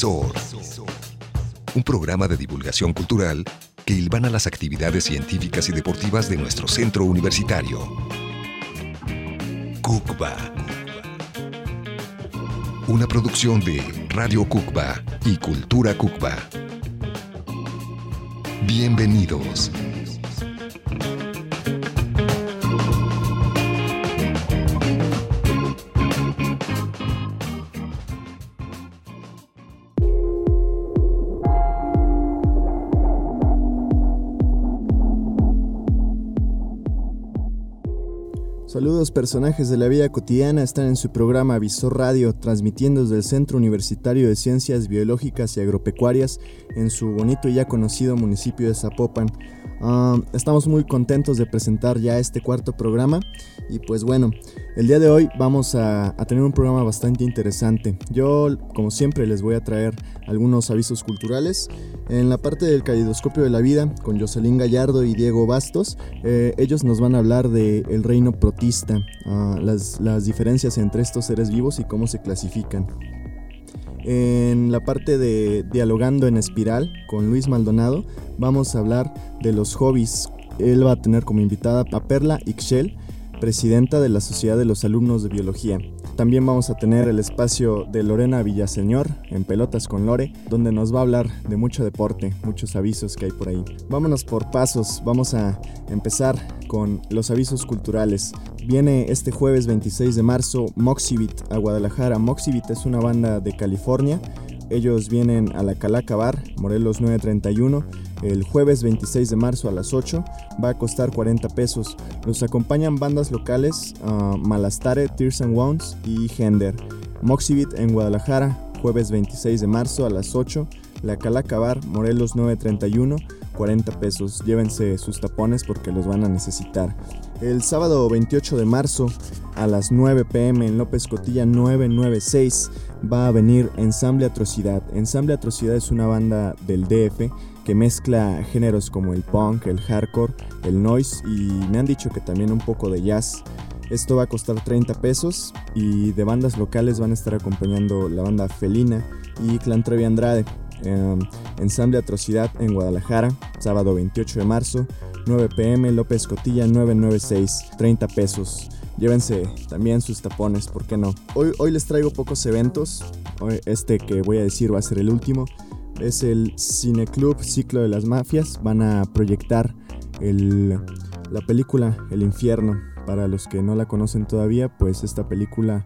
Visor, un programa de divulgación cultural que hilvana las actividades científicas y deportivas de nuestro centro universitario. Cucba, una producción de Radio Cucba y Cultura Cucba. Bienvenidos. Saludos, personajes de la vida cotidiana, están en su programa Visor Radio, transmitiendo desde el Centro Universitario de Ciencias Biológicas y Agropecuarias en su bonito y ya conocido municipio de Zapopan. Estamos muy contentos de presentar ya este cuarto programa y pues bueno, el día de hoy vamos a tener un programa bastante interesante. Yo, como siempre, les voy a traer algunos avisos culturales. En la parte del Caleidoscopio de la Vida, con Jocelyn Gallardo y Diego Bastos, ellos nos van a hablar del reino protista, las diferencias entre estos seres vivos y cómo se clasifican. En la parte de Dialogando en Espiral, con Luis Maldonado, vamos a hablar de los hobbies. Él va a tener como invitada a Perla Ixchel, presidenta de la Sociedad de los Alumnos de Biología. También vamos a tener el espacio de Lorena Villaseñor, en Pelotas con Lore, donde nos va a hablar de mucho deporte, muchos avisos que hay por ahí. Vámonos por pasos, vamos a empezar con los avisos culturales. Viene este jueves 26 de marzo Moxibit a Guadalajara. Moxibit es una banda de California. Ellos vienen a la Calaca Bar, Morelos 931, el jueves 26 de marzo a las 8, va a costar 40 pesos. Los acompañan bandas locales, Malastare, Tears and Wounds y Gender. Moxibit en Guadalajara, jueves 26 de marzo a las 8, la Calaca Bar, Morelos 931, 40 pesos. Llévense sus tapones porque los van a necesitar. El sábado 28 de marzo a las 9 p.m. en López Cotilla 996 va a venir Ensamble Atrocidad. Ensamble Atrocidad es una banda del DF que mezcla géneros como el punk, el hardcore, el noise y me han dicho que también un poco de jazz. Esto va a costar 30 pesos y de bandas locales van a estar acompañando la banda Felina y Clan Trevi Andrade. Ensamble Atrocidad en Guadalajara, sábado 28 de marzo, 9 p.m. López Cotilla 996, 30 pesos. Llévense también sus tapones, ¿por qué no? Hoy les traigo pocos eventos. Este que voy a decir va a ser el último. Es el Cineclub Ciclo de las Mafias. Van a proyectar la película El Infierno. Para los que no la conocen todavía, pues esta película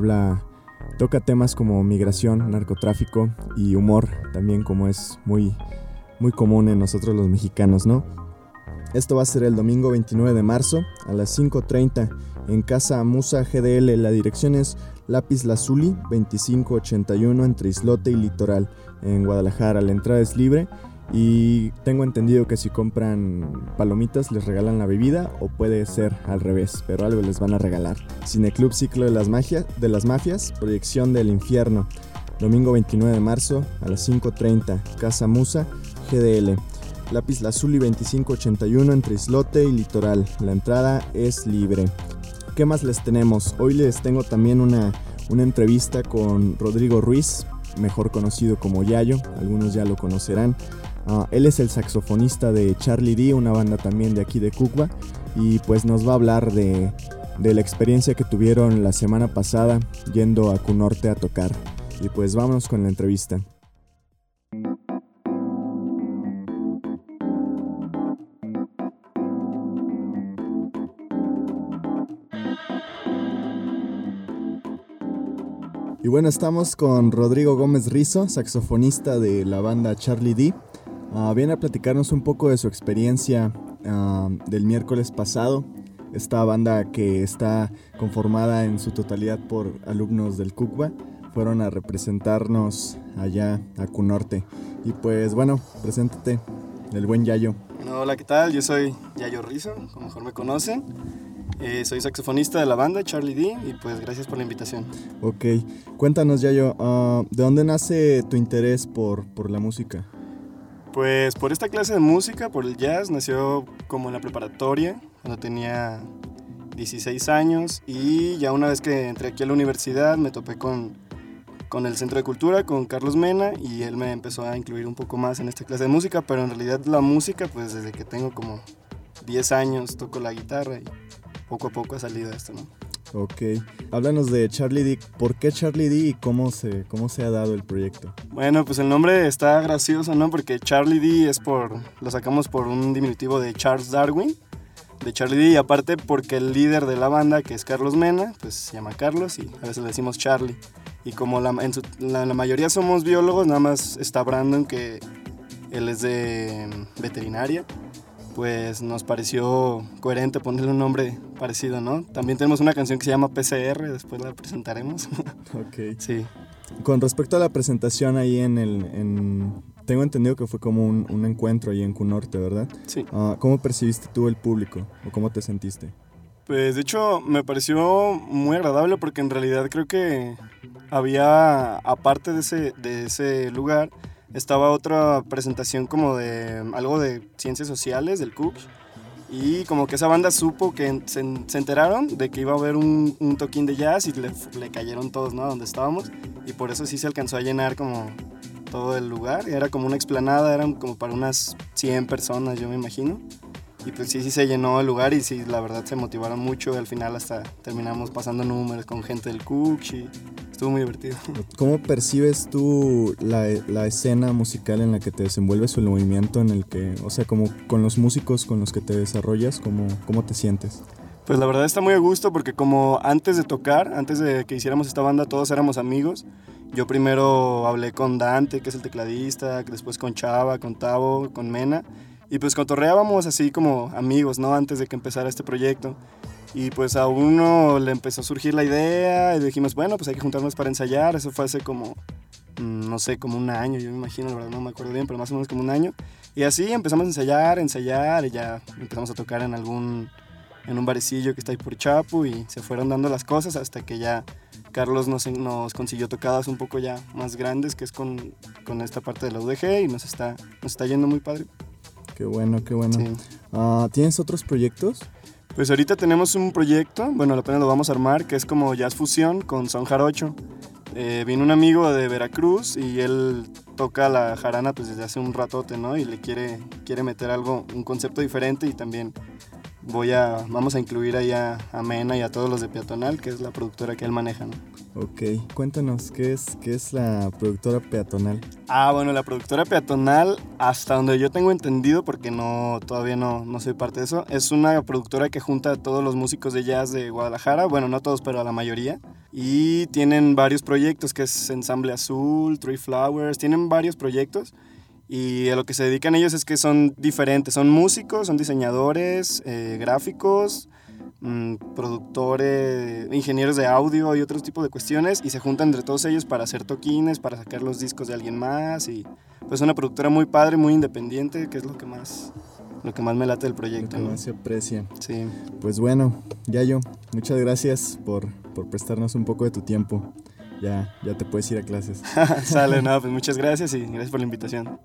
toca temas como migración, narcotráfico y humor, también como es muy, muy común en nosotros los mexicanos, ¿no? Esto va a ser el domingo 29 de marzo a las 5:30 en Casa Musa GDL. La dirección es Lápiz Lazuli 2581 entre Islote y Litoral en Guadalajara. La entrada es libre y tengo entendido que si compran palomitas les regalan la bebida o puede ser al revés, pero algo les van a regalar. Cineclub Ciclo de las Mafias, proyección del Infierno, domingo 29 de marzo a las 5:30, Casa Musa GDL. Lápiz Lazuli 2581 entre Islote y Litoral. La entrada es libre. ¿Qué más les tenemos? Hoy les tengo también una entrevista con Rodrigo Ruiz, mejor conocido como Yayo, algunos ya lo conocerán. Él es el saxofonista de Charlie D, una banda también de aquí de Cucba, y pues nos va a hablar de la experiencia que tuvieron la semana pasada yendo a Cunorte a tocar. Y pues vámonos con la entrevista. Y bueno, estamos con Rodrigo Gómez Rizo, saxofonista de la banda Charlie D. Viene a platicarnos un poco de su experiencia del miércoles pasado. Esta banda que está conformada en su totalidad por alumnos del Cucba fueron a representarnos allá a Cunorte. Y pues bueno, preséntate, el buen Yayo. Hola, ¿qué tal? Yo soy Yayo Rizo, como mejor me conocen. Soy saxofonista de la banda Charlie D y pues gracias por la invitación. Ok, cuéntanos, Yayo, ¿de dónde nace tu interés por la música? Pues por esta clase de música, por el jazz, nació como en la preparatoria, cuando tenía 16 años, y ya una vez que entré aquí a la universidad me topé con con el Centro de Cultura, con Carlos Mena, y él me empezó a incluir un poco más en esta clase de música, pero en realidad la música, pues desde que tengo como 10 años toco la guitarra y poco a poco ha salido esto, ¿no? Ok, háblanos de Charlie D. ¿Por qué Charlie D y cómo se ha dado el proyecto? Bueno, pues el nombre está gracioso, ¿no? Porque Charlie D lo sacamos por un diminutivo de Charles Darwin, de Charlie D, y aparte porque el líder de la banda, que es Carlos Mena, pues se llama Carlos y a veces le decimos Charlie. Y como la mayoría somos biólogos, nada más está Brandon, que él es de veterinaria, pues nos pareció coherente ponerle un nombre parecido, ¿no? También tenemos una canción que se llama PCR, después la presentaremos. Ok. Sí. Con respecto a la presentación ahí tengo entendido que fue como un encuentro ahí en Cunorte, ¿verdad? Sí. ¿Cómo percibiste tú el público o cómo te sentiste? Pues de hecho me pareció muy agradable porque en realidad creo que había, aparte de ese lugar, estaba otra presentación como de algo de ciencias sociales del CUC, y como que esa banda supo que se enteraron de que iba a haber un toquín de jazz y le cayeron todos, ¿no? Donde estábamos, y por eso sí se alcanzó a llenar como todo el lugar. Era como una explanada, eran como para unas 100 personas, yo me imagino. Y pues sí se llenó el lugar y sí, la verdad se motivaron mucho, y al final hasta terminamos pasando números con gente del CUC y estuvo muy divertido. ¿Cómo percibes tú la escena musical en la que te desenvuelves o el movimiento en el que, o sea, como con los músicos con los que te desarrollas, cómo te sientes? Pues la verdad está muy a gusto porque como antes de tocar, antes de que hiciéramos esta banda, todos éramos amigos. Yo primero hablé con Dante, que es el tecladista, después con Chava, con Tavo, con Mena, y pues cotorreábamos así como amigos, ¿no? Antes de que empezara este proyecto. Y pues a uno le empezó a surgir la idea y dijimos, bueno, pues hay que juntarnos para ensayar. Eso fue hace como, no sé, como un año, yo me imagino, la verdad no me acuerdo bien, pero más o menos como un año. Y así empezamos a ensayar, y ya empezamos a tocar en un barecillo que está ahí por Chapu, y se fueron dando las cosas hasta que ya Carlos nos consiguió tocadas un poco ya más grandes, que es con esta parte de la UDG, y nos está yendo muy padre. Qué bueno, qué bueno. Sí. ¿Tienes otros proyectos? Pues ahorita tenemos un proyecto, bueno, apenas lo vamos a armar, que es como jazz fusión con son jarocho. Vino un amigo de Veracruz y él toca la jarana pues desde hace un ratote, ¿no? Y le quiere meter un concepto diferente, y también vamos a incluir ahí a Mena y a todos los de Peatonal, que es la productora que él maneja, ¿no? Ok, cuéntanos, ¿qué es la productora Peatonal? Bueno, la productora Peatonal, hasta donde yo tengo entendido, porque todavía no soy parte de eso, es una productora que junta a todos los músicos de jazz de Guadalajara, bueno, no todos, pero a la mayoría, y tienen varios proyectos, que es Ensamble Azul, Three Flowers, tienen varios proyectos, y a lo que se dedican ellos es que son diferentes, son músicos, son diseñadores, gráficos, productores, ingenieros de audio y otros tipos de cuestiones, y se juntan entre todos ellos para hacer toquines, para sacar los discos de alguien más, y pues una productora muy padre, muy independiente, que es lo que más me late del proyecto. Lo que más se aprecia. Sí. Pues bueno, Yayo, muchas gracias por prestarnos un poco de tu tiempo. Ya te puedes ir a clases. Sale, pues muchas gracias y gracias por la invitación.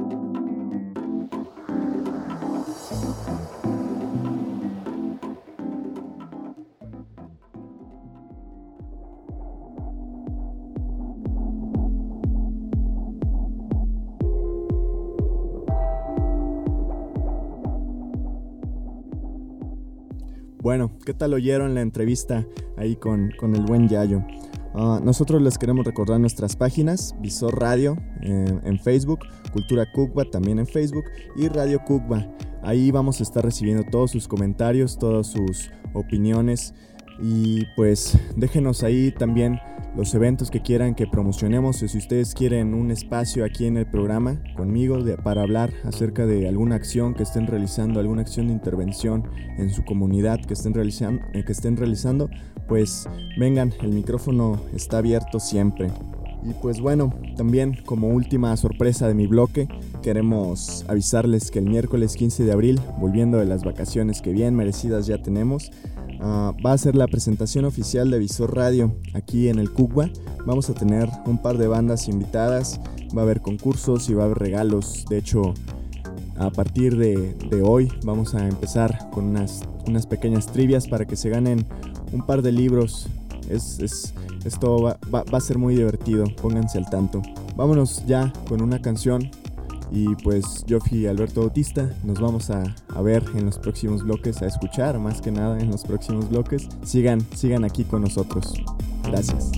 Bueno, ¿qué tal oyeron la entrevista ahí con el buen Yayo? Nosotros les queremos recordar nuestras páginas, Visor Radio en Facebook, Cultura Cucba también en Facebook, y Radio Cucba. Ahí vamos a estar recibiendo todos sus comentarios, todas sus opiniones, y pues déjenos ahí también los eventos que quieran que promocionemos, o si ustedes quieren un espacio aquí en el programa conmigo para hablar acerca de alguna acción que estén realizando, alguna acción de intervención en su comunidad que estén realizando, pues vengan, el micrófono está abierto siempre. Y pues bueno, también como última sorpresa de mi bloque, queremos avisarles que el miércoles 15 de abril, volviendo de las vacaciones que bien merecidas ya tenemos, va a ser la presentación oficial de Visor Radio aquí en el Cucba. Vamos a tener un par de bandas invitadas, va a haber concursos y va a haber regalos. De hecho, a partir de hoy vamos a empezar con unas pequeñas trivias para que se ganen un par de libros Esto va a ser muy divertido, pónganse al tanto. Vámonos ya con una canción. Y pues yo fui Alberto Bautista, nos vamos a ver en los próximos bloques, a escuchar más que nada en los próximos bloques. Sigan aquí con nosotros. Gracias.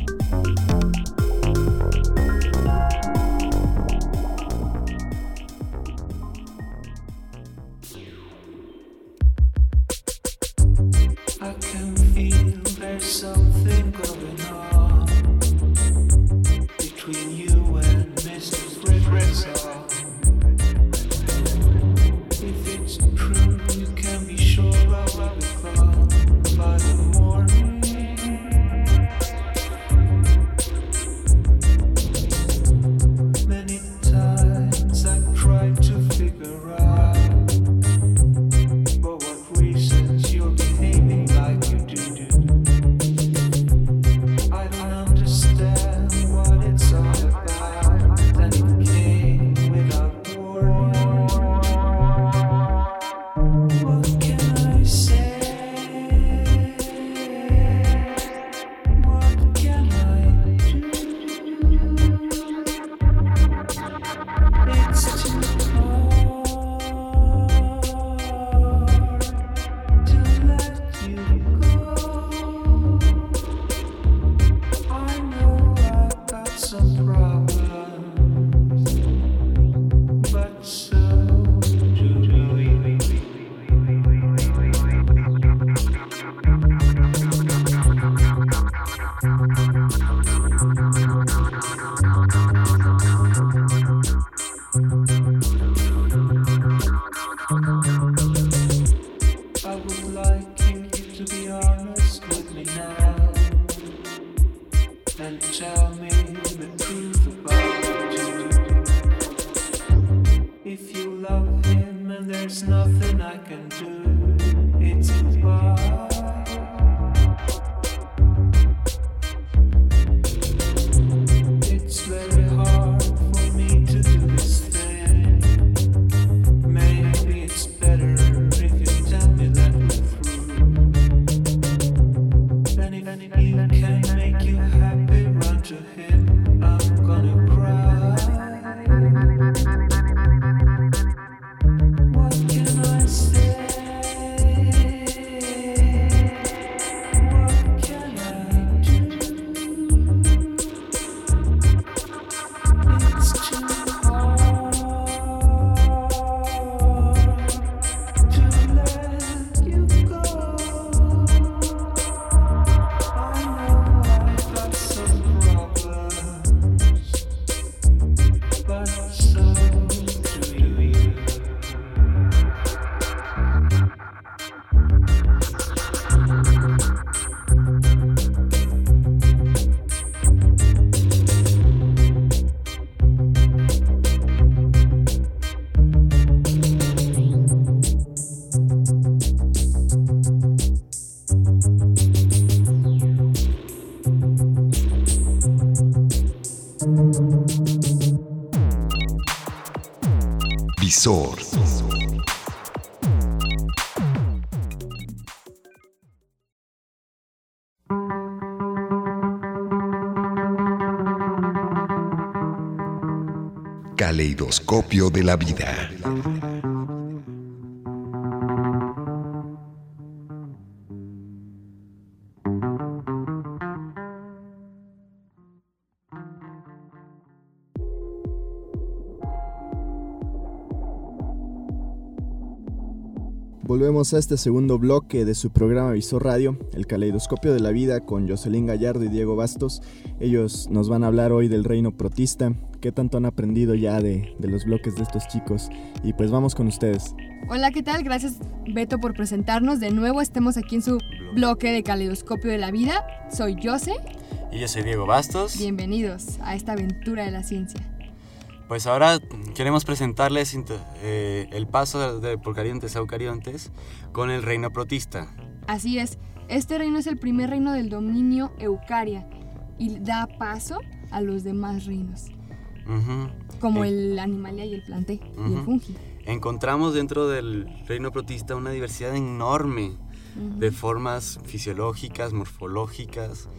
Visor. Caleidoscopio de la vida. Volvemos a este segundo bloque de su programa Visor Radio, el Caleidoscopio de la Vida, con Jocelyn Gallardo y Diego Bastos. Ellos nos van a hablar hoy del reino protista. ¿Qué tanto han aprendido ya de los bloques de estos chicos? Y pues vamos con ustedes. Hola, ¿qué tal? Gracias, Beto, por presentarnos. De nuevo estamos aquí en su bloque de Caleidoscopio de la Vida. Soy Jose. Y yo soy Diego Bastos. Bienvenidos a esta aventura de la ciencia. Pues ahora queremos presentarles el paso de procariontes a eucariontes con el reino protista. Así es, este reino es el primer reino del dominio eucaria y da paso a los demás reinos, como el animalia y el planté y el fungi. Encontramos dentro del reino protista una diversidad enorme de formas fisiológicas, morfológicas,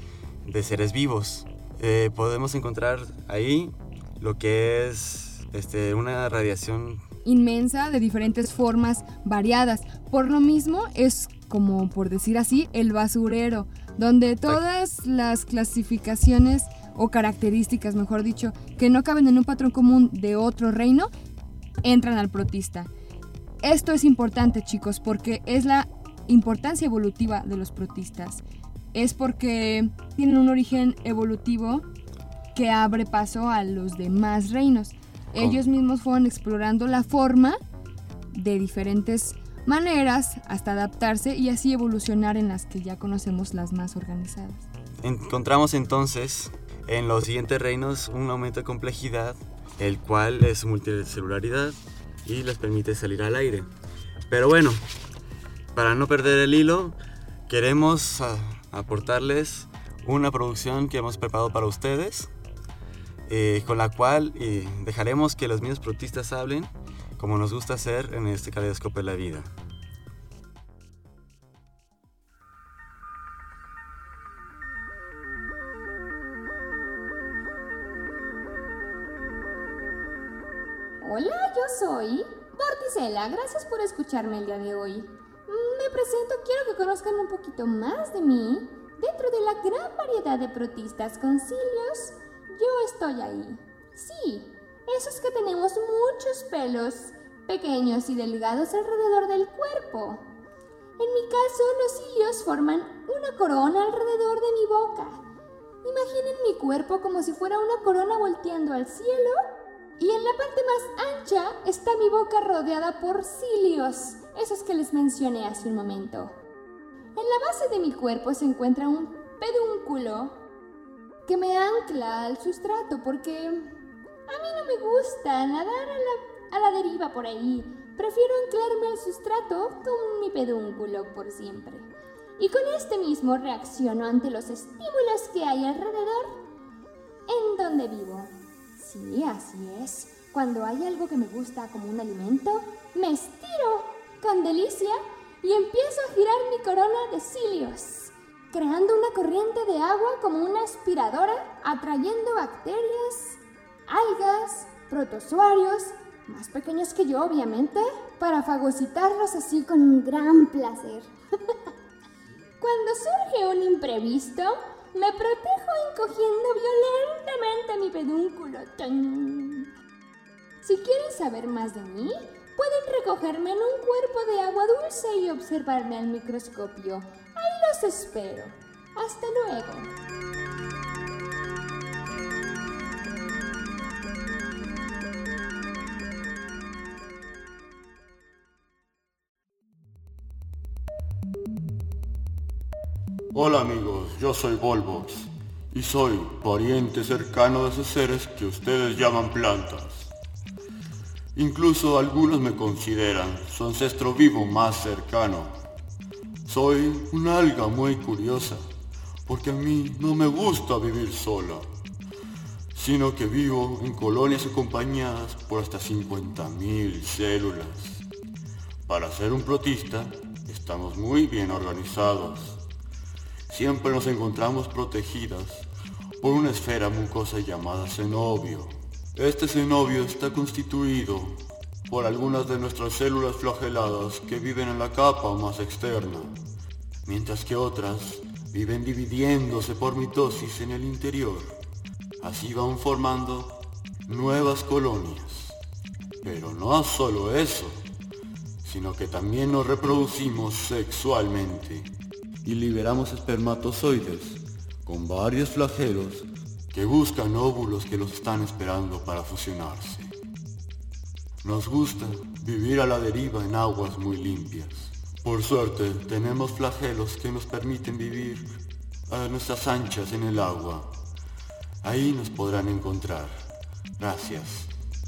de seres vivos. Podemos encontrar ahí lo que es una radiación inmensa de diferentes formas variadas. Por lo mismo es como, por decir así, el basurero, donde todas las clasificaciones o características, mejor dicho, que no caben en un patrón común de otro reino, entran al protista. Esto es importante, chicos, porque es la importancia evolutiva de los protistas. Es porque tienen un origen evolutivo que abre paso a los demás reinos. Ellos mismos fueron explorando la forma de diferentes maneras hasta adaptarse y así evolucionar en las que ya conocemos, las más organizadas. Encontramos entonces en los siguientes reinos un aumento de complejidad, el cual es su multicelularidad y les permite salir al aire. Pero bueno, para no perder el hilo, queremos aportarles una producción que hemos preparado para ustedes, con la cual dejaremos que los mismos protistas hablen, como nos gusta hacer en este caleidoscopio de la vida. Hola, yo soy Vorticela. Gracias por escucharme el día de hoy. Me presento, quiero que conozcan un poquito más de mí. Dentro de la gran variedad de protistas con cilios, yo estoy ahí. Sí, esos que tenemos muchos pelos pequeños y delgados alrededor del cuerpo. En mi caso, los cilios forman una corona alrededor de mi boca. Imaginen mi cuerpo como si fuera una corona volteando al cielo, y en la parte más ancha está mi boca rodeada por cilios, esos que les mencioné hace un momento. En la base de mi cuerpo se encuentra un pedúnculo que me ancla al sustrato porque a mí no me gusta nadar a la deriva por ahí. Prefiero anclarme al sustrato con mi pedúnculo por siempre. Y con este mismo reacciono ante los estímulos que hay alrededor en donde vivo. Sí, así es. Cuando hay algo que me gusta como un alimento, me estiro con delicia y empiezo a girar mi corona de cilios, creando una corriente de agua como una aspiradora, atrayendo bacterias, algas, protozoarios, más pequeños que yo, obviamente, para fagocitarlos así con un gran placer. Cuando surge un imprevisto, me protejo encogiendo violentamente mi pedúnculo. ¡Tan! Si quieren saber más de mí, pueden recogerme en un cuerpo de agua dulce y observarme al microscopio. Ahí los espero. Hasta luego. Hola amigos, yo soy Volvox y soy pariente cercano de esos seres que ustedes llaman plantas. Incluso algunos me consideran su ancestro vivo más cercano. Soy una alga muy curiosa, porque a mí no me gusta vivir sola, sino que vivo en colonias acompañadas por hasta 50.000 células. Para ser un protista, estamos muy bien organizados. Siempre nos encontramos protegidas por una esfera mucosa llamada cenobio. Este cenobio está constituido por algunas de nuestras células flageladas que viven en la capa más externa, mientras que otras viven dividiéndose por mitosis en el interior. Así van formando nuevas colonias. Pero no solo eso, sino que también nos reproducimos sexualmente y liberamos espermatozoides con varios flagelos que buscan óvulos que los están esperando para fusionarse. Nos gusta vivir a la deriva en aguas muy limpias. Por suerte, tenemos flagelos que nos permiten vivir a nuestras anchas en el agua. Ahí nos podrán encontrar. Gracias.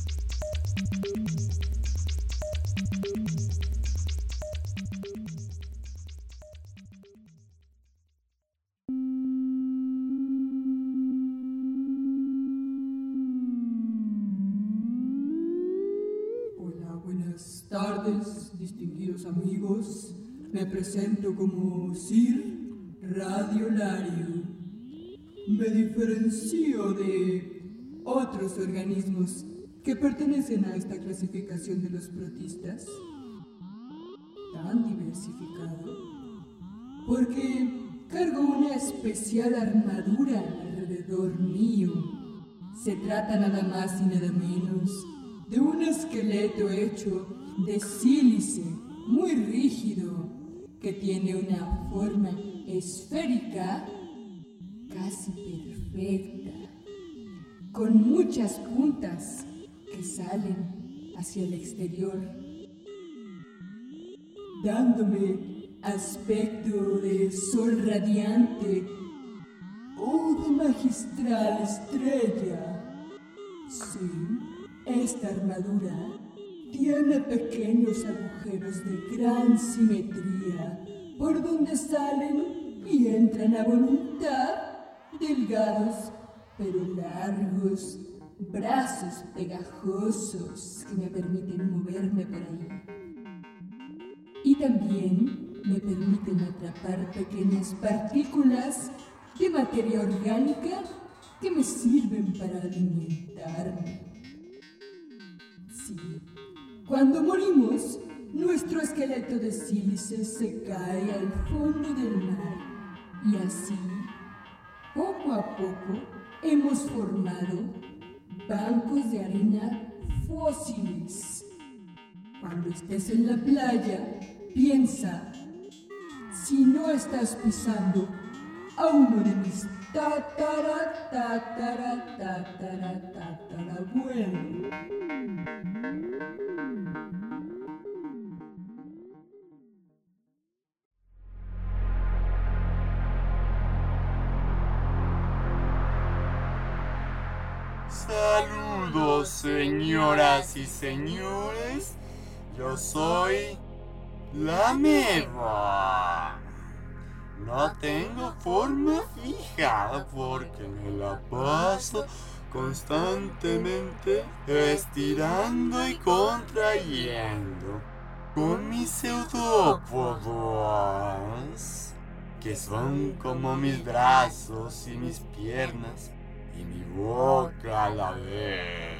Buenas tardes, distinguidos amigos. Me presento como Sir Radiolario. me diferencio de otros organismos que pertenecen a esta clasificación de los protistas, tan diversificado, porque cargo una especial armadura alrededor mío. Se trata nada más y nada menos de un esqueleto hecho de sílice muy rígido que tiene una forma esférica casi perfecta, con muchas puntas que salen hacia el exterior, dándome aspecto de sol radiante o de magistral estrella. Sí, esta armadura tiene pequeños agujeros de gran simetría por donde salen y entran a voluntad delgados pero largos brazos pegajosos que me permiten moverme por ahí. Y también me permiten atrapar pequeñas partículas de materia orgánica que me sirven para alimentarme. Sí, cuando morimos, nuestro esqueleto de sílice se cae al fondo del mar y así, poco a poco, hemos formado bancos de arena fósiles. Cuando estés en la playa, piensa, si no estás pisando a uno de mis tatarabuelos. Saludos, señoras y señores. Yo soy la ameba. No tengo forma fija porque me la paso constantemente estirando y contrayendo con mis pseudópodos, que son como mis brazos y mis piernas y mi boca a la vez.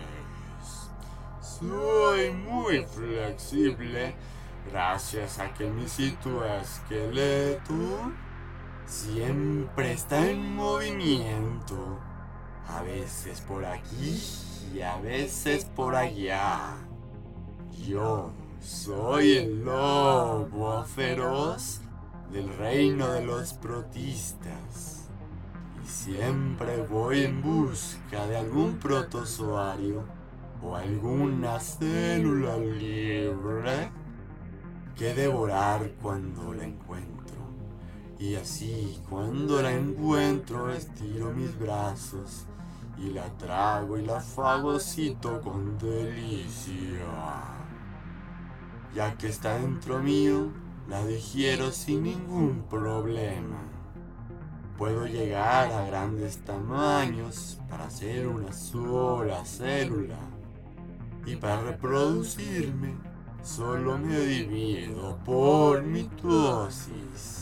Soy muy flexible gracias a que mi citoesqueleto siempre está en movimiento, a veces por aquí y a veces por allá. Yo soy el lobo feroz del reino de los protistas y siempre voy en busca de algún protozoario o alguna célula libre que devorar cuando la encuentro. Y así, cuando la encuentro, estiro mis brazos y la trago y la fagocito con delicia. Ya que está dentro mío, la digiero sin ningún problema. Puedo llegar a grandes tamaños para hacer una sola célula. Y para reproducirme, solo me divido por mitosis.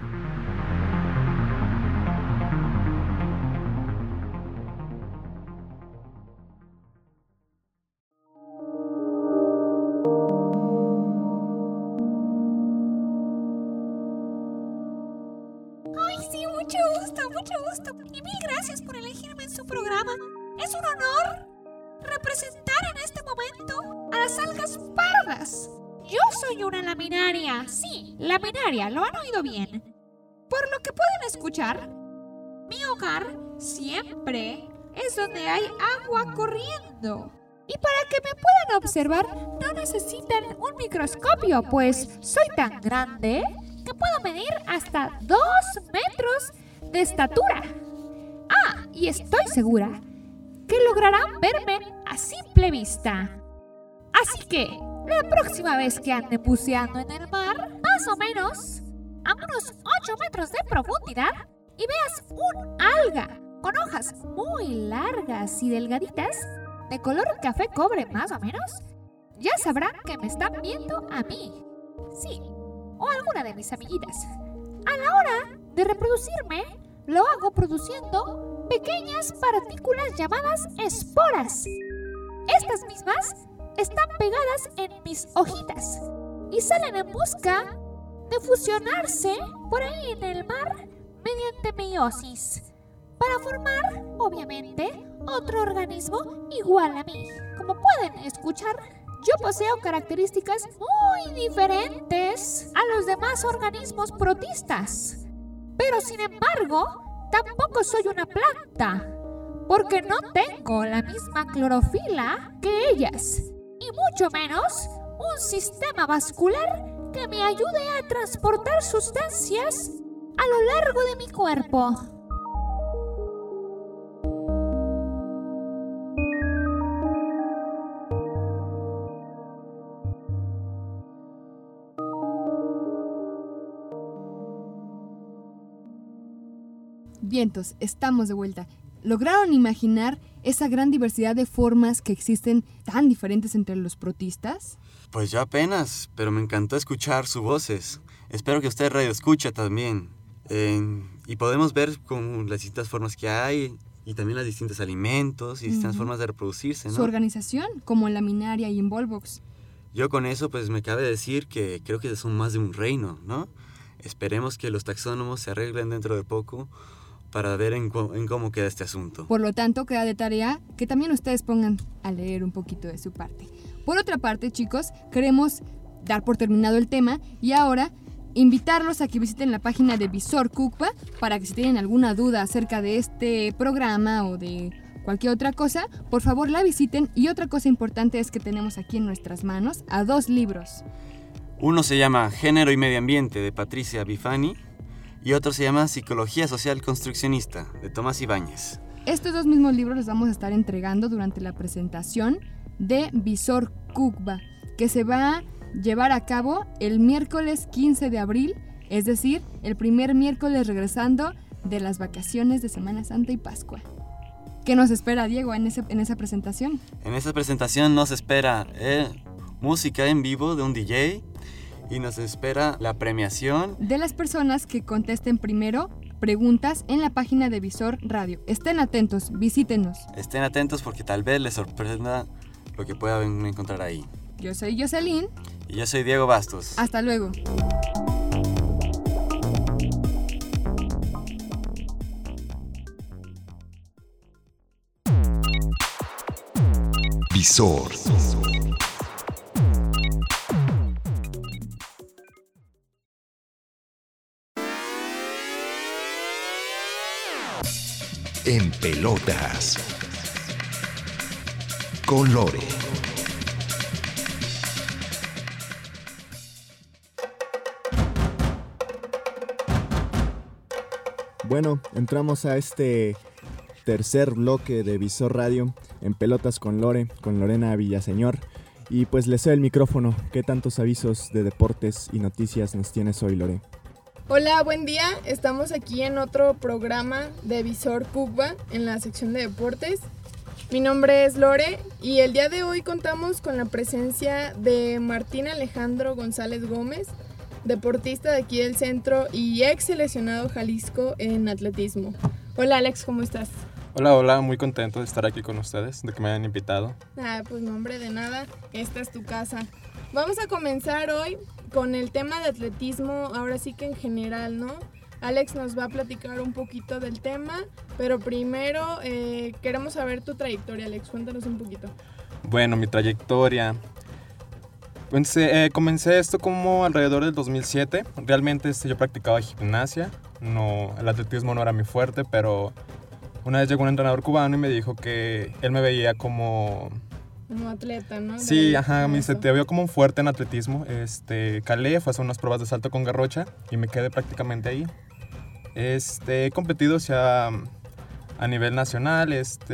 Mucho gusto. Y mil gracias por elegirme en su programa. Es un honor representar en este momento a las algas pardas. Yo soy una laminaria. Sí, laminaria, lo han oído bien. Por lo que pueden escuchar, mi hogar siempre es donde hay agua corriendo. Y para que me puedan observar, no necesitan un microscopio, pues soy tan grande que puedo medir hasta 2 metros de estatura. Ah, y estoy segura que lograrán verme a simple vista. Así que, la próxima vez que ande buceando en el mar, más o menos a unos 8 metros de profundidad, y veas un alga con hojas muy largas y delgaditas, de color café cobre más o menos, ya sabrán que me están viendo a mí. Sí, o alguna de mis amiguitas. A la hora de reproducirme, lo hago produciendo pequeñas partículas llamadas esporas. Estas mismas están pegadas en mis hojitas y salen en busca de fusionarse por ahí en el mar mediante meiosis, para formar, obviamente, otro organismo igual a mí. Como pueden escuchar, yo poseo características muy diferentes a los demás organismos protistas. Pero sin embargo, tampoco soy una planta, porque no tengo la misma clorofila que ellas, y mucho menos un sistema vascular que me ayude a transportar sustancias a lo largo de mi cuerpo. Vientos, estamos de vuelta. ¿Lograron imaginar esa gran diversidad de formas que existen tan diferentes entre los protistas? Pues yo apenas, pero me encantó escuchar sus voces. Espero que usted radio escucha también. Y podemos ver con las distintas formas que hay y también los distintos alimentos y distintas formas de reproducirse, ¿no? Su organización, como en Laminaria y en Volvox. Yo con eso pues me cabe decir que creo que son más de un reino, ¿no? Esperemos que los taxónomos se arreglen dentro de poco para ver en cómo queda este asunto. Por lo tanto, queda de tarea que también ustedes pongan a leer un poquito de su parte. Por otra parte, chicos, queremos dar por terminado el tema y ahora invitarlos a que visiten la página de Visor Cucba para que si tienen alguna duda acerca de este programa o de cualquier otra cosa, por favor la visiten. Y otra cosa importante es que tenemos aquí en nuestras manos a 2 libros. Uno se llama Género y Medio Ambiente, de Patricia Bifani, y otro se llama Psicología Social Construccionista, de Tomás Ibáñez. Estos 2 mismos libros los vamos a estar entregando durante la presentación de Visor Cucba, que se va a llevar a cabo el miércoles 15 de abril, es decir, el primer miércoles regresando de las vacaciones de Semana Santa y Pascua. ¿Qué nos espera, Diego, en esa presentación? En esa presentación nos espera música en vivo de un DJ y nos espera la premiación de las personas que contesten primero preguntas en la página de Visor Radio. Estén atentos, visítenos. Estén atentos porque tal vez les sorprenda lo que puedan encontrar ahí. Yo soy Jocelyn. Y yo soy Diego Bastos. Hasta luego. Visor. En pelotas. Con Lore. Bueno, entramos a este tercer bloque de Visor Radio, en pelotas con Lore, con Lorena Villaseñor. Y pues le cedo el micrófono. ¿Qué tantos avisos de deportes y noticias nos tienes hoy, Lore? Hola, buen día. Estamos aquí en otro programa de Visor Cucba en la sección de deportes. Mi nombre es Lore y el día de hoy contamos con la presencia de Martín Alejandro González Gómez, deportista de aquí del centro y ex seleccionado Jalisco en atletismo. Hola Alex, ¿cómo estás? Hola, muy contento de estar aquí con ustedes, de que me hayan invitado. Pues no, hombre, de nada, esta es tu casa. Vamos a comenzar hoy con el tema de atletismo, ahora sí que en general, ¿no? Alex nos va a platicar un poquito del tema, pero primero queremos saber tu trayectoria, Alex, cuéntanos un poquito. Bueno, mi trayectoria. Comencé esto como alrededor del 2007. Realmente yo practicaba gimnasia, el atletismo no era mi fuerte, pero una vez llegó un entrenador cubano y me dijo que él me veía como atleta, ¿no? Sí, me dice, te veo como un fuerte en atletismo. Calé, fue a hacer unas pruebas de salto con garrocha y me quedé prácticamente ahí. He competido a nivel nacional,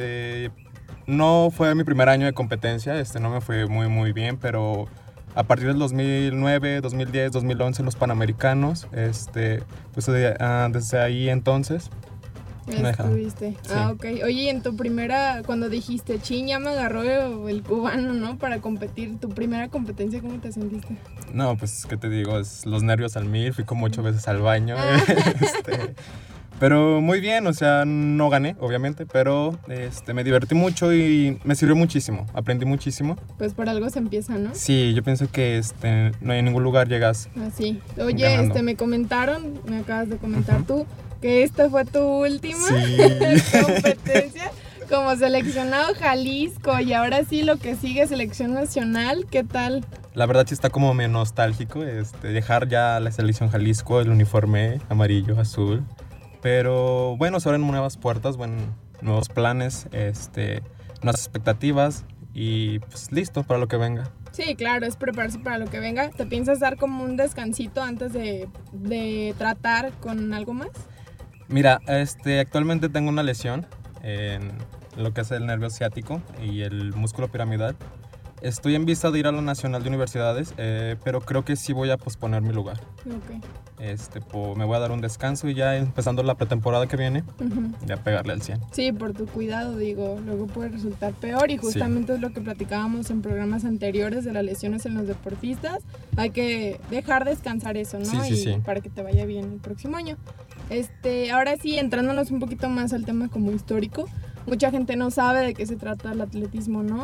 no fue mi primer año de competencia, no me fue muy bien, pero a partir del 2009, 2010, 2011 los Panamericanos, pues desde ahí entonces estuviste. Sí. Ok. Oye, en tu primera, cuando dijiste, ya me agarró el cubano, ¿no? Para competir, tu primera competencia, ¿cómo te sentiste? No, pues, ¿qué te digo? Los nervios al 1000, fui como 8 veces al baño. Pero muy bien, o sea, no gané, obviamente, pero me divertí mucho y me sirvió muchísimo, aprendí muchísimo. Pues por algo se empieza, ¿no? Sí, yo pienso que no hay en ningún lugar llegas así. Oye, me comentaron, me acabas de comentar tú, que esta fue tu última competencia como seleccionado Jalisco y ahora sí lo que sigue selección nacional, ¿qué tal? La verdad sí está como medio nostálgico, dejar ya la selección Jalisco, el uniforme amarillo, azul. Pero bueno, se abren nuevas puertas, nuevos planes, nuevas expectativas y pues listo para lo que venga. Sí, claro, es prepararse para lo que venga. ¿Te piensas dar como un descansito antes de tratar con algo más? Mira, actualmente tengo una lesión en lo que es el nervio ciático y el músculo piramidal. Estoy en vista de ir a la Nacional de Universidades, pero creo que sí voy a posponer mi lugar. Okay. Me voy a dar un descanso y ya empezando la pretemporada que viene, ya pegarle al 100. Sí, por tu cuidado, luego puede resultar peor y justamente es lo que platicábamos en programas anteriores de las lesiones en los deportistas. Hay que dejar descansar eso, ¿no? Sí. Para que te vaya bien el próximo año. Ahora sí, entrándonos un poquito más al tema como histórico, mucha gente no sabe de qué se trata el atletismo, ¿no?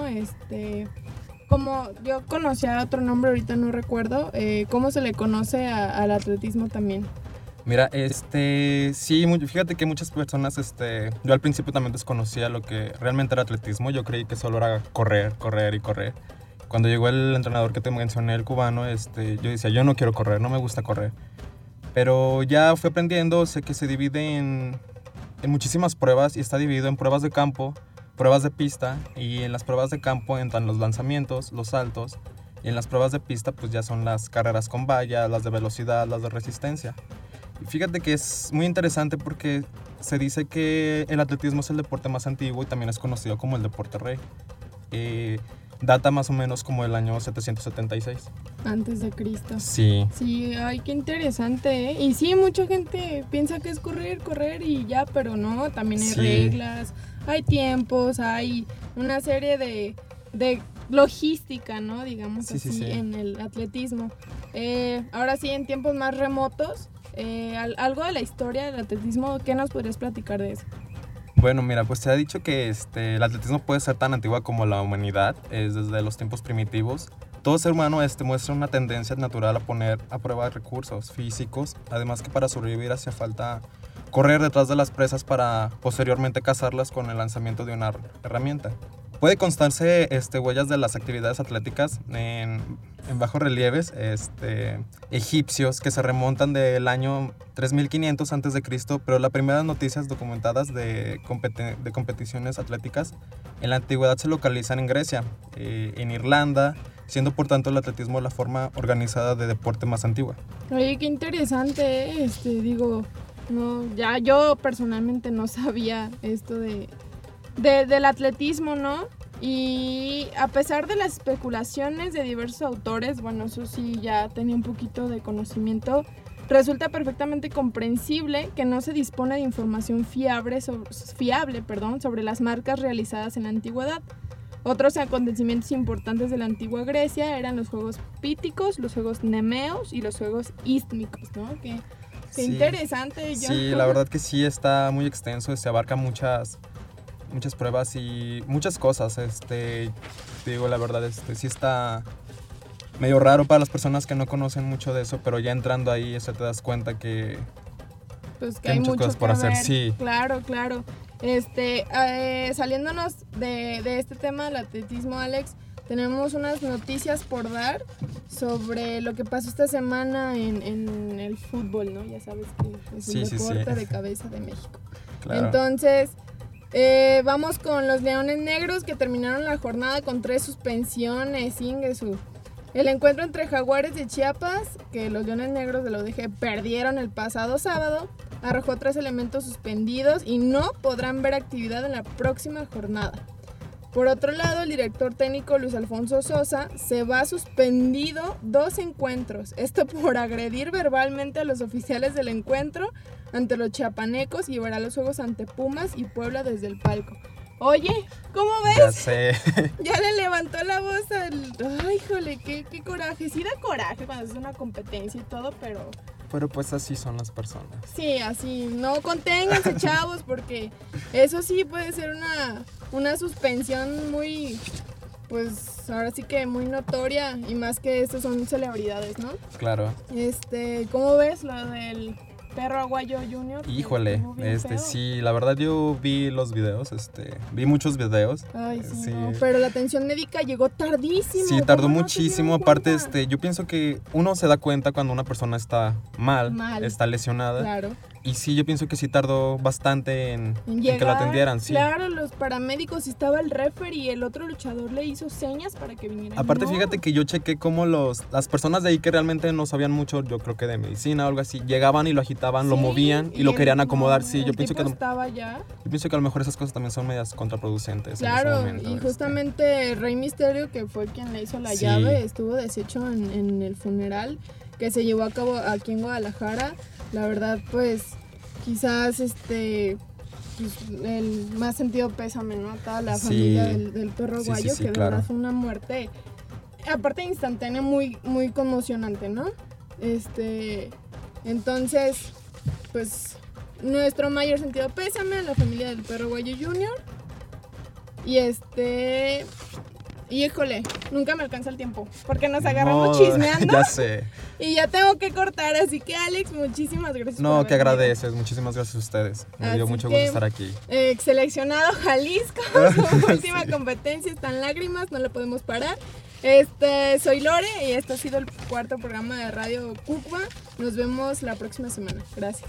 Como yo conocía otro nombre, ahorita no recuerdo, ¿cómo se le conoce al atletismo también? Mira, sí, fíjate que muchas personas, yo al principio también desconocía lo que realmente era atletismo, yo creí que solo era correr y correr. Cuando llegó el entrenador que te mencioné, el cubano, yo decía, yo no quiero correr, no me gusta correr. Pero ya fui aprendiendo, sé que se divide en muchísimas pruebas y está dividido en pruebas de campo, pruebas de pista, y en las pruebas de campo entran los lanzamientos, los saltos, y en las pruebas de pista pues ya son las carreras con valla, las de velocidad, las de resistencia. Y fíjate que es muy interesante porque se dice que el atletismo es el deporte más antiguo y también es conocido como el deporte rey. Data más o menos como el año 776. Antes de Cristo. Sí. Sí, ay, qué interesante, ¿eh? Y sí, mucha gente piensa que es correr y ya, pero no, también hay reglas, hay tiempos, hay una serie de logística, ¿no? Digamos así, en el atletismo. Ahora sí, en tiempos más remotos, algo de la historia del atletismo, ¿qué nos podrías platicar de eso? Bueno, mira, pues se ha dicho que el atletismo puede ser tan antigua como la humanidad, desde los tiempos primitivos. Todo ser humano muestra una tendencia natural a poner a prueba recursos físicos, además que para sobrevivir hacía falta correr detrás de las presas para posteriormente cazarlas con el lanzamiento de una herramienta. Puede constarse huellas de las actividades atléticas en bajos relieves egipcios que se remontan del año 3500 a.C., pero las primeras noticias documentadas de competiciones atléticas en la antigüedad se localizan en Grecia, en Irlanda, siendo por tanto el atletismo la forma organizada de deporte más antigua. Oye, qué interesante, no, ya yo personalmente no sabía esto del atletismo, ¿no? Y a pesar de las especulaciones de diversos autores, bueno, eso sí ya tenía un poquito de conocimiento, resulta perfectamente comprensible que no se dispone de información fiable sobre las marcas realizadas en la antigüedad. Otros acontecimientos importantes de la antigua Grecia eran los Juegos Píticos, los Juegos Nemeos y los Juegos Ístmicos, ¿no? Qué interesante. Sí, la verdad que sí está muy extenso, se abarca muchas pruebas y muchas cosas. La verdad, sí está medio raro para las personas que no conocen mucho de eso, pero ya entrando ahí te das cuenta que hay muchas cosas por hacer. Sí. Claro. Saliéndonos de este tema del atletismo, Alex, tenemos unas noticias por dar sobre lo que pasó esta semana en el fútbol, ¿no? Ya sabes que es un deporte de cabeza de México. Claro. Entonces, vamos con los Leones Negros, que terminaron la jornada con 3 suspensiones. El encuentro entre Jaguares de Chiapas, que los Leones Negros de la UDG perdieron el pasado sábado, arrojó 3 elementos suspendidos y no podrán ver actividad en la próxima jornada. Por otro lado, el director técnico Luis Alfonso Sosa se va suspendido 2 encuentros, esto por agredir verbalmente a los oficiales del encuentro ante los chiapanecos y verá los juegos ante Pumas y Puebla desde el palco. Oye, ¿cómo ves? Ya sé. Ya le levantó la voz al... Ay, híjole, qué coraje. Sí da coraje cuando es una competencia y todo, pero Pero pues así son las personas. Sí, así, no conténganse, chavos, porque eso sí puede ser una suspensión muy, pues ahora sí que muy notoria, y más que estos son celebridades, ¿no? Claro. ¿Cómo ves lo del perro aguayo Junior? Híjole, sí, la verdad yo vi los videos, vi muchos videos. Ay, sí. No, pero la atención médica llegó tardísimo. Sí, tardó muchísimo. Aparte, yo pienso que uno se da cuenta cuando una persona está mal. Está lesionada. Claro. Y sí, yo pienso que sí tardó bastante en llegar, que lo atendieran, sí. Claro, los paramédicos, estaba el referee y el otro luchador le hizo señas para que vinieran. Aparte, fíjate que yo chequé cómo las personas de ahí que realmente no sabían mucho, yo creo que de medicina o algo así, llegaban y lo agitaban, lo movían y lo querían acomodar. Sí, yo pienso que estaba ya. Yo pienso que a lo mejor esas cosas también son medias contraproducentes. Claro, en ese momento, y justamente Rey Mysterio, que fue quien le hizo la llave, estuvo deshecho en el funeral que se llevó a cabo aquí en Guadalajara. La verdad, pues quizás pues, el más sentido pésame, ¿no? A toda la familia del perro aguayo, que de verdad fue una muerte, aparte instantánea, muy, muy conmocionante, ¿no? Entonces, pues, nuestro mayor sentido pésame a la familia del perro aguayo Junior. Y híjole, nunca me alcanza el tiempo, porque nos agarramos chismeando. Ya sé. Y ya tengo que cortar, así que Alex, muchísimas gracias. No, que agradeces, muchísimas gracias a ustedes. Me dio mucho gusto estar aquí. Seleccionado Jalisco, su última competencia está en lágrimas, no lo podemos parar. Soy Lore y este ha sido el 4º programa de Radio Cucba. Nos vemos la próxima semana. Gracias.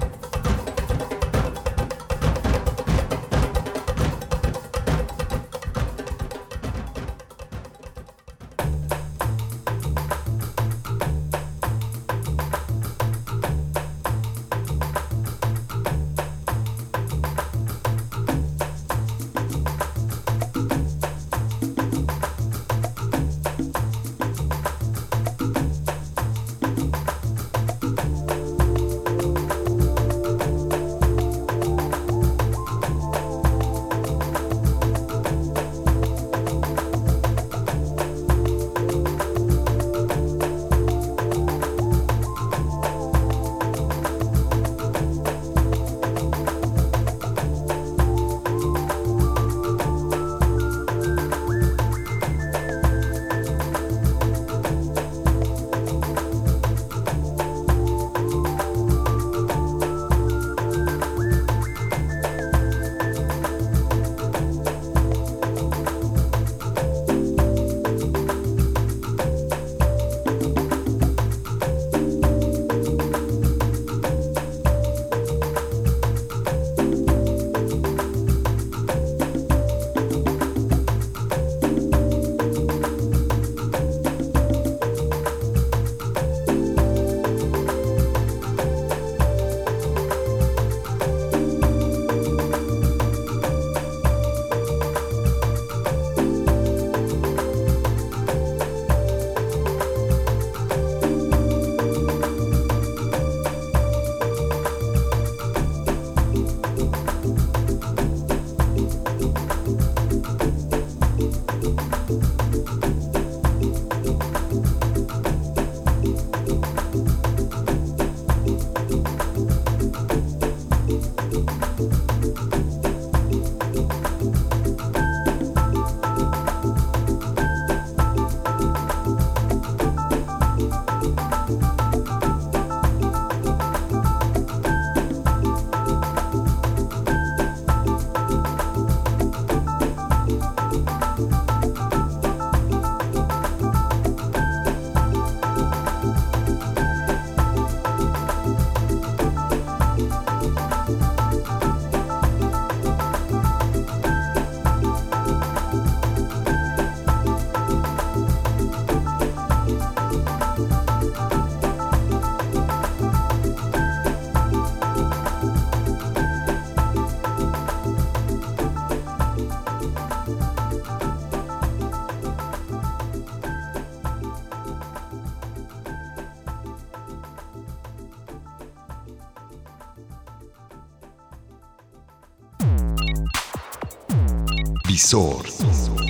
Visor.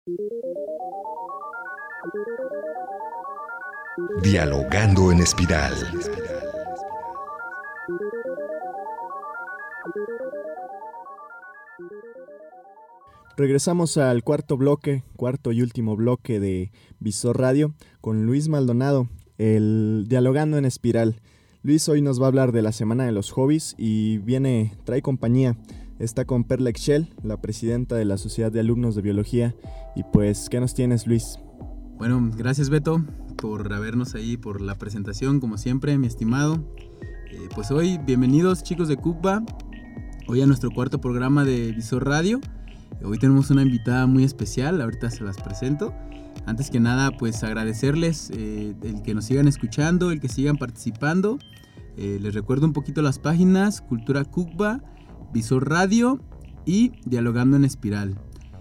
Dialogando en espiral. Regresamos al cuarto y último bloque de Visor Radio con Luis Maldonado, el Dialogando en Espiral. Luis hoy nos va a hablar de la Semana de los Hobbies y trae compañía. Está con Perla Excel, la presidenta de la Sociedad de Alumnos de Biología. Y pues, ¿qué nos tienes, Luis? Bueno, gracias Beto por habernos ahí, por la presentación, como siempre, mi estimado. Pues hoy, bienvenidos chicos de CUCBA, hoy a nuestro cuarto programa de Visor Radio. Hoy tenemos una invitada muy especial, ahorita se las presento. Antes que nada, pues agradecerles el que nos sigan escuchando, el que sigan participando. Les recuerdo un poquito las páginas: Cultura CUCBA, Visor Radio y Dialogando en Espiral.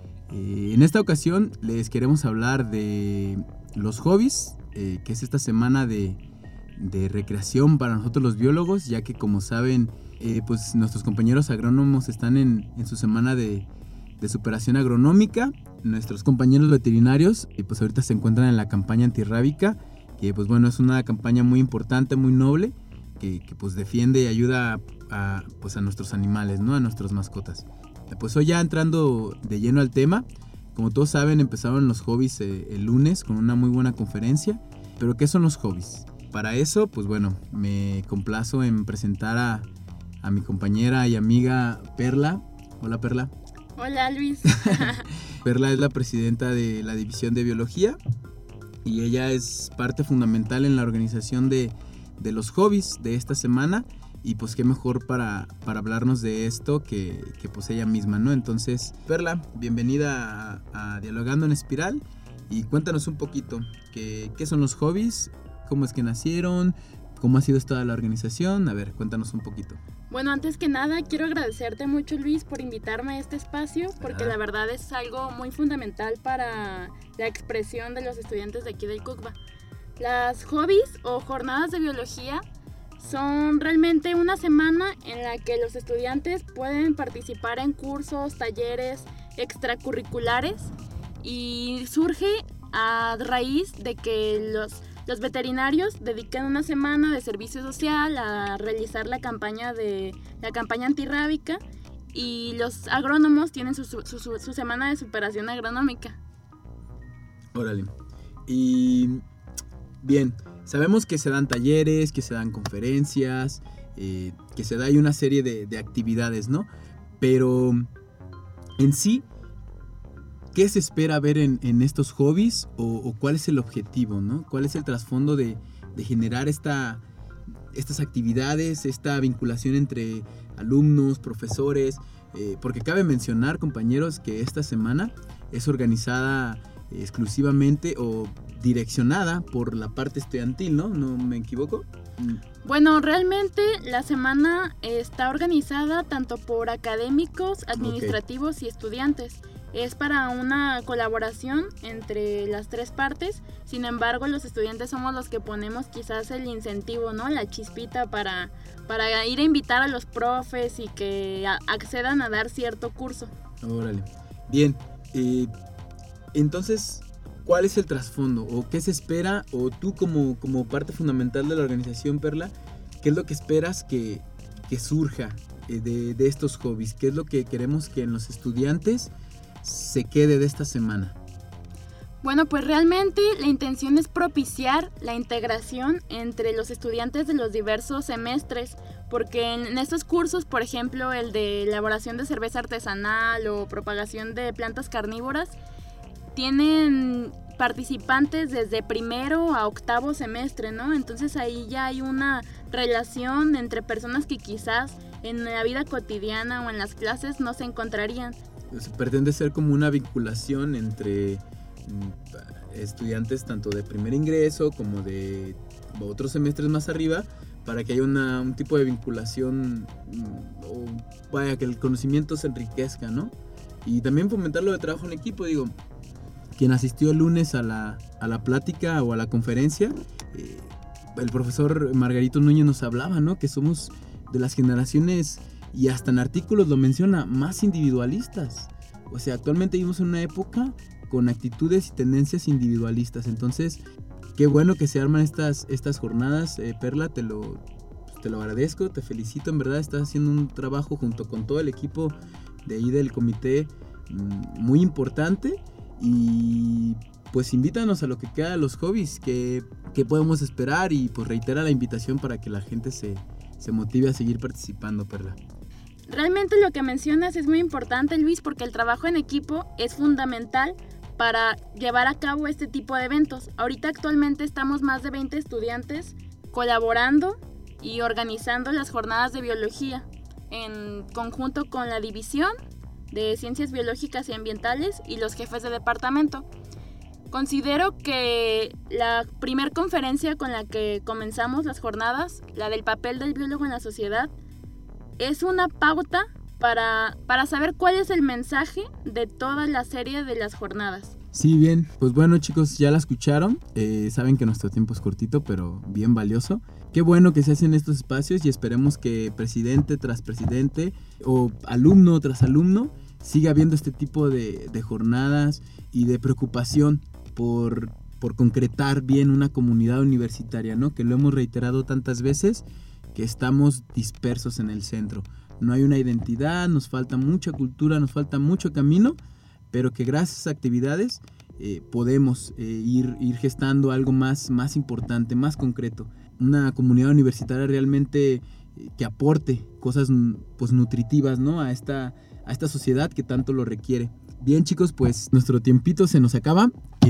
En esta ocasión les queremos hablar de los hobbies, que es esta semana de recreación para nosotros los biólogos, ya que como saben, pues nuestros compañeros agrónomos están en su semana de superación agronómica. Nuestros compañeros veterinarios pues ahorita se encuentran en la campaña antirrábica, que pues bueno, es una campaña muy importante, muy noble, que pues defiende y ayuda a nuestros animales, ¿no? A nuestras mascotas. Pues hoy ya entrando de lleno al tema, como todos saben, empezaron los hobbies el lunes con una muy buena conferencia. Pero ¿qué son los hobbies? Para eso, pues bueno, me complazo en presentar a mi compañera y amiga Perla. Hola Perla. Hola Luis. Perla es la presidenta de la División de Biología y ella es parte fundamental en la organización de los hobbies de esta semana. Y pues qué mejor para hablarnos de esto que pues ella misma, ¿no? Entonces, Perla, bienvenida a Dialogando en Espiral y cuéntanos un poquito qué son los hobbies, cómo es que nacieron, cómo ha sido toda la organización. A ver, cuéntanos un poquito. Bueno, antes que nada quiero agradecerte mucho, Luis, por invitarme a este espacio, porque la verdad es algo muy fundamental para la expresión de los estudiantes de aquí del CUCBA. Las hobbies o jornadas de biología son realmente una semana en la que los estudiantes pueden participar en cursos, talleres extracurriculares, y surge a raíz de que los veterinarios dedican una semana de servicio social a realizar la campaña antirrábica, y los agrónomos tienen su semana de superación agronómica. Órale. Y bien, sabemos que se dan talleres, que se dan conferencias, que se da ahí una serie de actividades, ¿no? Pero en sí, ¿qué se espera ver en estos hobbies o cuál es el objetivo, ¿no? ¿Cuál es el trasfondo de generar estas actividades, esta vinculación entre alumnos, profesores? Porque cabe mencionar, compañeros, que esta semana es organizada exclusivamente o direccionada por la parte estudiantil, ¿no? ¿No me equivoco? Bueno, realmente la semana está organizada tanto por académicos, administrativos y estudiantes. Es para una colaboración entre las tres partes. Sin embargo, los estudiantes somos los que ponemos quizás el incentivo, ¿no? La chispita para ir a invitar a los profes y que accedan a dar cierto curso. Órale. Bien. Entonces, ¿cuál es el trasfondo? ¿O qué se espera? ¿O tú como parte fundamental de la organización, Perla, qué es lo que esperas que surja de estos hobbies? ¿Qué es lo que queremos que en los estudiantes se quede de esta semana? Bueno, pues realmente la intención es propiciar la integración entre los estudiantes de los diversos semestres, porque en estos cursos, por ejemplo, el de elaboración de cerveza artesanal o propagación de plantas carnívoras, tienen participantes desde primero a octavo semestre, ¿no? Entonces ahí ya hay una relación entre personas que quizás en la vida cotidiana o en las clases no se encontrarían. Se pretende ser como una vinculación entre estudiantes tanto de primer ingreso como de otros semestres más arriba, para que haya un tipo de vinculación, o vaya, que el conocimiento se enriquezca, ¿no? Y también fomentar lo de trabajo en equipo. Digo, quien asistió el lunes a la plática o a la conferencia, el profesor Margarito Núñez nos hablaba, ¿no? Que somos de las generaciones, y hasta en artículos lo menciona, más individualistas. O sea, actualmente vivimos en una época con actitudes y tendencias individualistas. Entonces, qué bueno que se arman estas jornadas. Perla, te lo agradezco, te felicito, en verdad estás haciendo un trabajo junto con todo el equipo de ahí del comité muy importante. Y pues invítanos a lo que queda de los hobbies, que podemos esperar, y pues reitera la invitación para que la gente se motive a seguir participando, Perla. Realmente lo que mencionas es muy importante, Luis, porque el trabajo en equipo es fundamental para llevar a cabo este tipo de eventos. Ahorita actualmente estamos más de 20 estudiantes colaborando y organizando las jornadas de biología en conjunto con la división de Ciencias Biológicas y Ambientales y los jefes de departamento. Considero que la primer conferencia con la que comenzamos las jornadas, la del papel del biólogo en la sociedad, es una pauta para saber cuál es el mensaje de toda la serie de las jornadas. Sí, bien, pues bueno, chicos, ya la escucharon, saben que nuestro tiempo es cortito, pero bien valioso. Qué bueno que se hacen estos espacios y esperemos que presidente tras presidente o alumno tras alumno siga habiendo este tipo de jornadas y de preocupación por concretar bien una comunidad universitaria, ¿no? Que lo hemos reiterado tantas veces, que estamos dispersos en el centro. No hay una identidad, nos falta mucha cultura, nos falta mucho camino, pero que gracias a esas actividades podemos ir gestando algo más importante, más concreto. Una comunidad universitaria realmente que aporte cosas pues nutritivas, ¿no? a esta sociedad que tanto lo requiere. Bien, chicos, pues nuestro tiempito se nos acaba.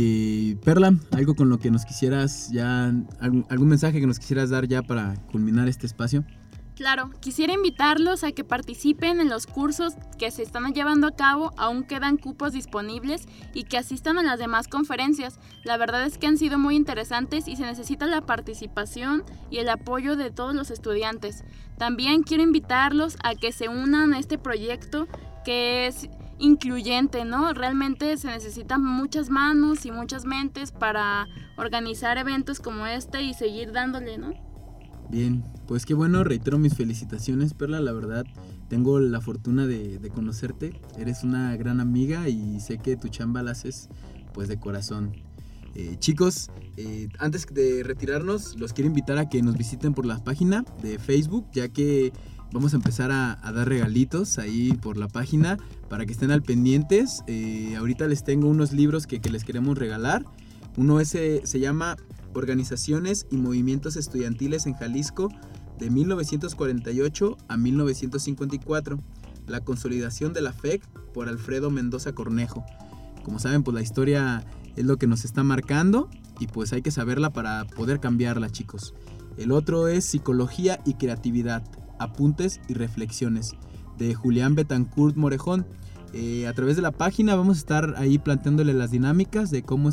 Perla, algo con lo que nos quisieras ya, algún mensaje que nos quisieras dar ya para culminar este espacio. Claro, quisiera invitarlos a que participen en los cursos que se están llevando a cabo, aún quedan cupos disponibles, y que asistan a las demás conferencias. La verdad es que han sido muy interesantes y se necesita la participación y el apoyo de todos los estudiantes. También quiero invitarlos a que se unan a este proyecto que es incluyente, ¿no? Realmente se necesitan muchas manos y muchas mentes para organizar eventos como este y seguir dándole, ¿no? Bien, pues qué bueno, reitero mis felicitaciones, Perla, la verdad tengo la fortuna de conocerte, eres una gran amiga y sé que tu chamba la haces pues de corazón. Chicos, antes de retirarnos, los quiero invitar a que nos visiten por la página de Facebook, ya que vamos a empezar a dar regalitos ahí por la página para que estén al pendientes. Ahorita les tengo unos libros que les queremos regalar. Uno se llama Organizaciones y Movimientos Estudiantiles en Jalisco de 1948 a 1954. La consolidación de la FEC por Alfredo Mendoza Cornejo. Como saben, pues la historia es lo que nos está marcando y pues hay que saberla para poder cambiarla, chicos. El otro es Psicología y Creatividad, Apuntes y Reflexiones, de Julián Betancourt Morejón. A través de la página vamos a estar ahí planteándole las dinámicas de cómo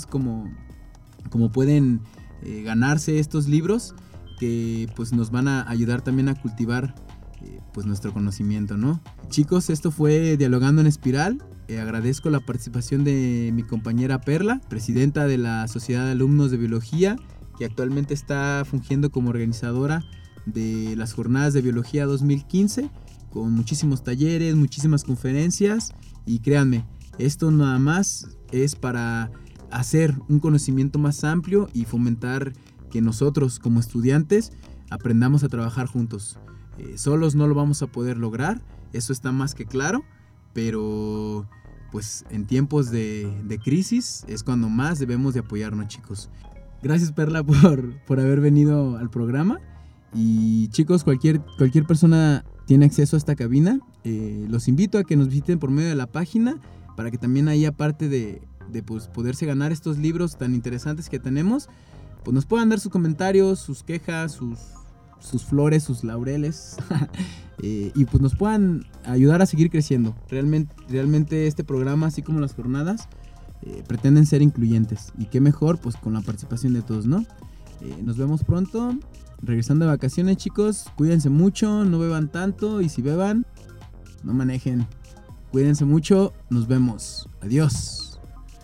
pueden ganarse estos libros que pues nos van a ayudar también a cultivar pues nuestro conocimiento, ¿no? Chicos, esto fue Dialogando en Espiral. Agradezco la participación de mi compañera Perla, presidenta de la Sociedad de Alumnos de Biología, que actualmente está fungiendo como organizadora de las Jornadas de Biología 2015, con muchísimos talleres, muchísimas conferencias, y créanme, esto nada más es para hacer un conocimiento más amplio y fomentar que nosotros como estudiantes aprendamos a trabajar juntos. Solos no lo vamos a poder lograr, eso está más que claro, pero pues en tiempos de crisis es cuando más debemos de apoyarnos, chicos. Gracias, Perla, por haber venido al programa. Y chicos, cualquier persona tiene acceso a esta cabina. Los invito a que nos visiten por medio de la página para que también ahí, aparte de pues, poderse ganar estos libros tan interesantes que tenemos, pues nos puedan dar sus comentarios, sus quejas, sus flores, sus laureles y pues nos puedan ayudar a seguir creciendo. Realmente este programa, así como las jornadas, pretenden ser incluyentes, y qué mejor pues con la participación de todos, ¿no? Nos vemos pronto, regresando de vacaciones, chicos. Cuídense mucho, no beban tanto, y si beban, no manejen. Cuídense mucho, nos vemos, adiós.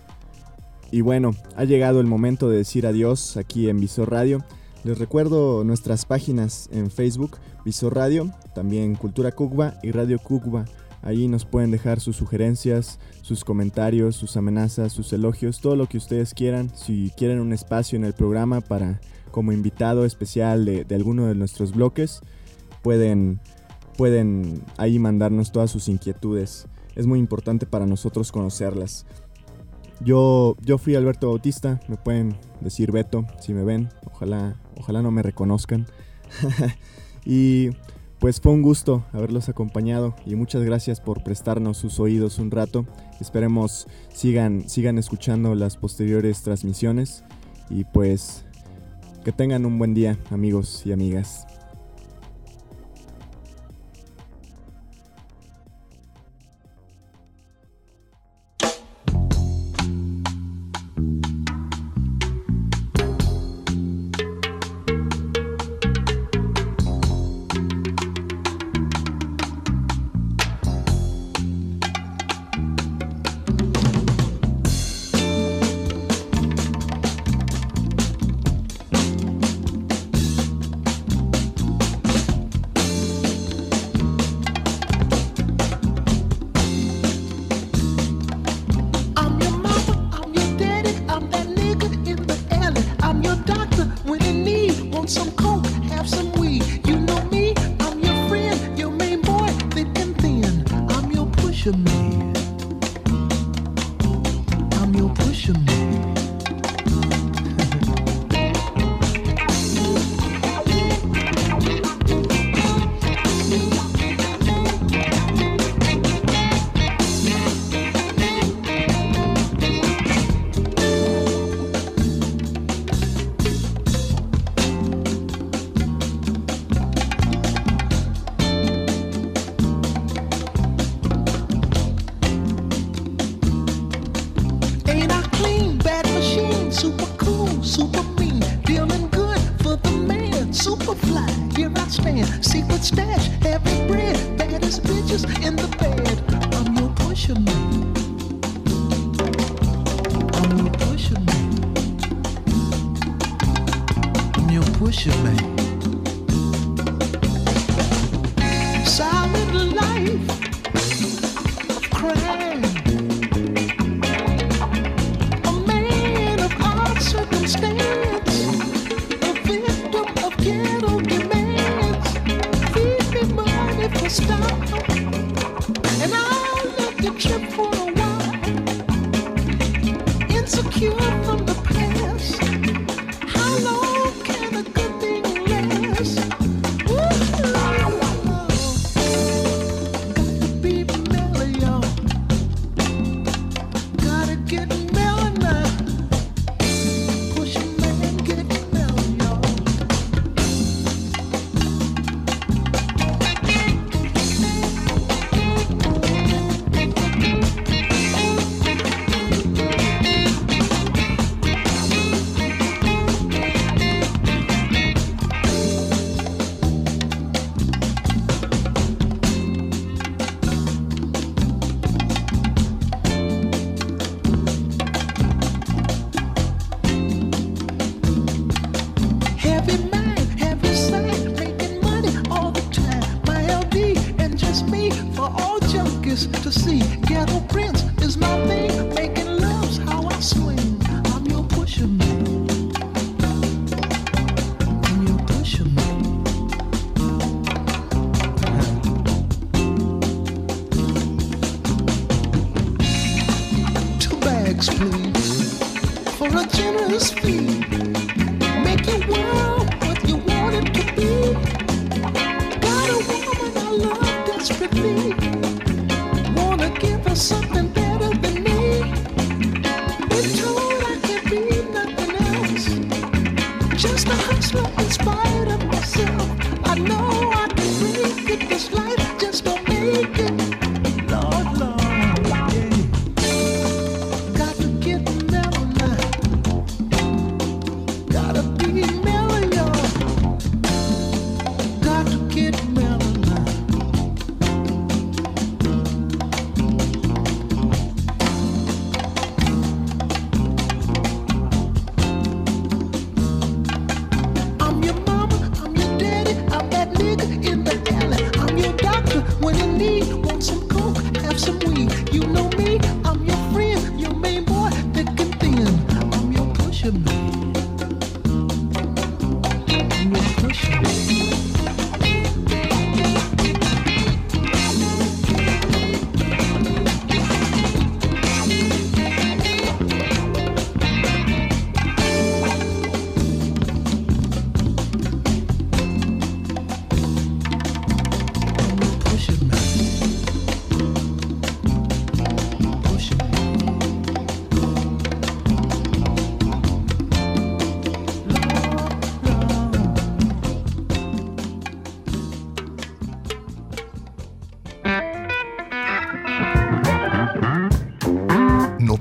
Y bueno, ha llegado el momento de decir adiós aquí en Visor Radio. Les recuerdo nuestras páginas en Facebook, Visor Radio, también Cultura Cucba y Radio Cucba. Ahí nos pueden dejar sus sugerencias, sus comentarios, sus amenazas, sus elogios, todo lo que ustedes quieran. Si quieren un espacio en el programa como invitado especial de alguno de nuestros bloques, pueden ahí mandarnos todas sus inquietudes. Es muy importante para nosotros conocerlas. Yo fui Alberto Bautista, me pueden decir Beto si me ven, ojalá no me reconozcan. Y pues fue un gusto haberlos acompañado y muchas gracias por prestarnos sus oídos un rato. Esperemos sigan escuchando las posteriores transmisiones y pues que tengan un buen día, amigos y amigas.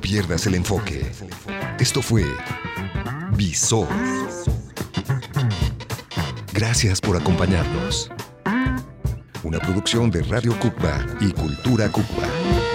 pierdas el enfoque. Esto fue Visor. Gracias por acompañarnos. Una producción de Radio Cucba y Cultura Cucba.